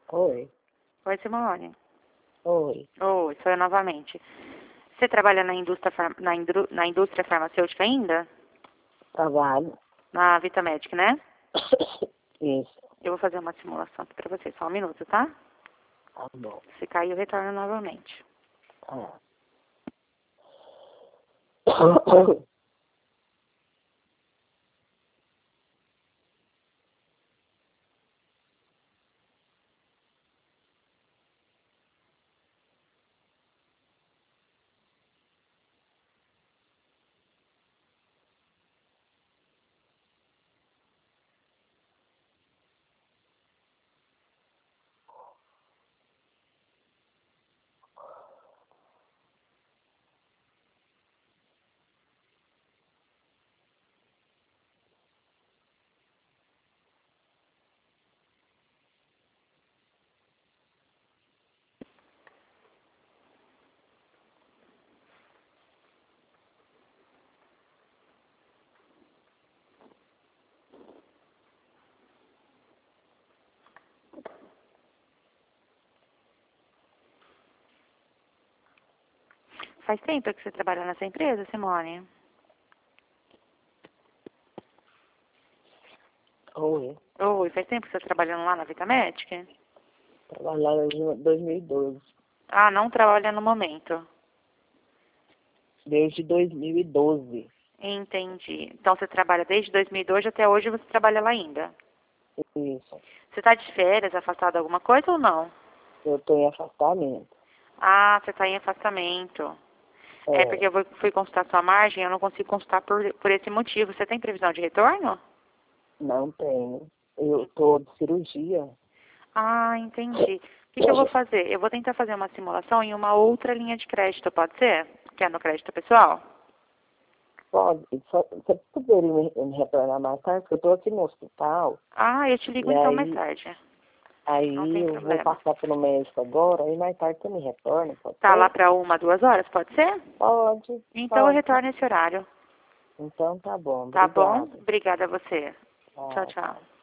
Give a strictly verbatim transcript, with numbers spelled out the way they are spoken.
Oi. Oi, Simone. Oi. Oi, sou eu novamente. Você trabalha na indústria, far- na, indru- na indústria farmacêutica ainda? Trabalho. Na Vitamedic, né? Isso. Eu vou fazer uma simulação aqui pra você, só um minuto, tá? Tá bom. Se cair, eu retorno novamente. Tá. Faz tempo que você trabalha nessa empresa, Simone? Oi. Oi, faz tempo que você está trabalhando lá na Vitamedic? Trabalhava em dois mil e doze. Ah, não trabalha no momento. Desde dois mil e doze. Entendi. Então você trabalha desde dois mil e dois até hoje, você trabalha lá ainda. Isso. Você está de férias, afastado de alguma coisa ou não? Eu tô em afastamento. Ah, você está em afastamento. É É. porque eu vou- fui consultar sua margem, eu não consigo consultar por, por esse motivo. Você tem previsão de retorno? Não tenho. Eu tô de cirurgia. Ah, entendi. O que, que eu vou fazer? Eu vou tentar fazer uma simulação em uma outra linha de crédito, pode ser? Que é no crédito pessoal? Pode. Só, você poderia me, me retornar mais tarde? Porque eu tô aqui no hospital. Ah, eu te ligo E então mais aí, tarde. Não aí tem eu vou problema. passar pelo médico agora. Aí mais tarde você me retorna, pode Tá lá ser? para uma, duas horas, pode ser? Pode. Então eu Pode. retorno esse horário. Então tá bom. Tá bom? Obrigada. Obrigada a você. Tchau, Tchau, tchau. tchau.